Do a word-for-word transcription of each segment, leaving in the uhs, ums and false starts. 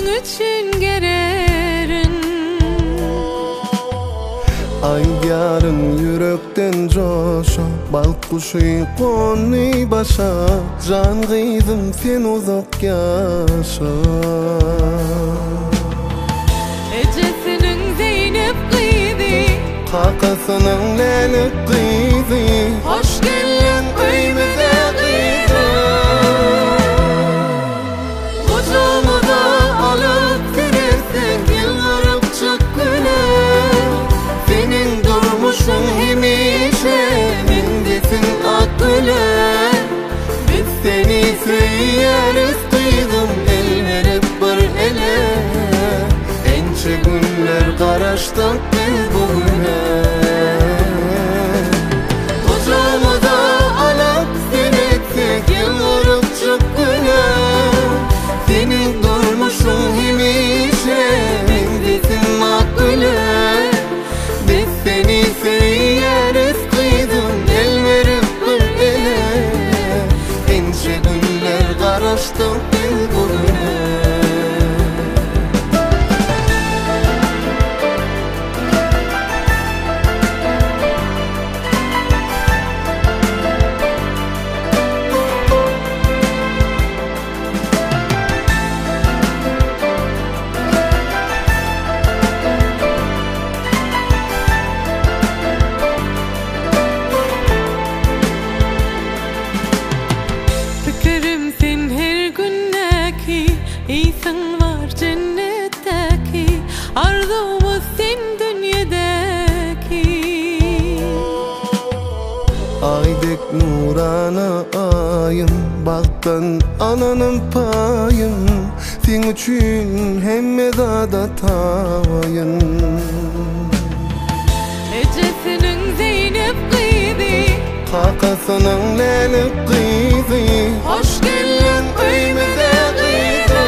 üçün gererin. Aýdýaryn yürekden joşa, bal kuşy gony başa, jan gyzym sen uzak ýaşa. Ejesiniň Zeynep gyzy, Kakasynyň Leylik gyzy, hoş gelin öýmize gyzy. Gocamyza alyp girersek ýylaryp çökgüle, senin durmuşun hemişe mindesin akgüle. Biz seni söýýäris gyzym, el berip bir ele. Ençe günler garaşdyk biz bugüne. Gocamyza alyp seretsek ýylaryp çökgüle, senin durmuşun hemişe mindesin akgüle. Biz seni söýýäris gyzym, el berip bir ele. Ençe günler garaşdyk biz bugüne. Fikrim sen her günnäki, iýsin var cennetdäki, arzumuz sen dünýedäki. Aýdek nurana ayım, baktan ananın payım, sen üçün hemme zada tayın. Ejesiniň Zeynep gyzy, Kakasynyň Leylik gyzy, hoş gelin öýmize gyzy.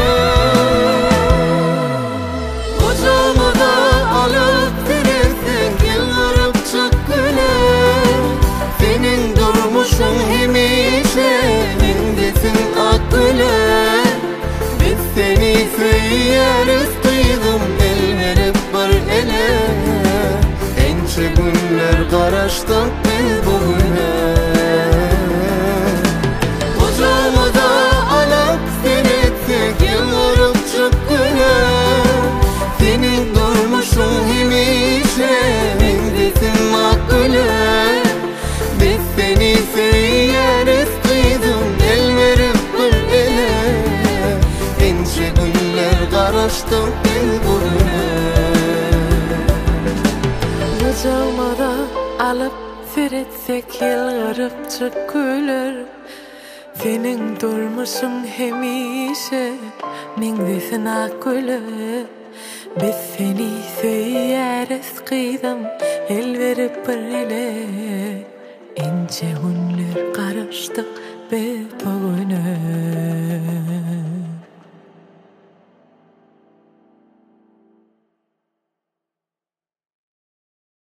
Gocamyza alyp girersek ýylaryp çökgüle, senin durmuşun hemişe mindesin akgüle. Biz seni söýýäris gyzym, el berip bir ele. Ençe günler garaşdyk biz bugüne. Gocamyza alyp seretsek ýylaryp çökgüle, senin durmuşun hemişe mindesin akgüle. Biz seni söýýäris gyzym, el berip bir ele. Ençe günler garaşdyk biz bugüne. Gocamyza alyp seretsek ýylaryp çökgüler, senin durmuşun hemişe mindesin akgüle. Biz seni söýýäris gyzym, el berip bir ele. Ençe günler garaşdyk biz bugüne.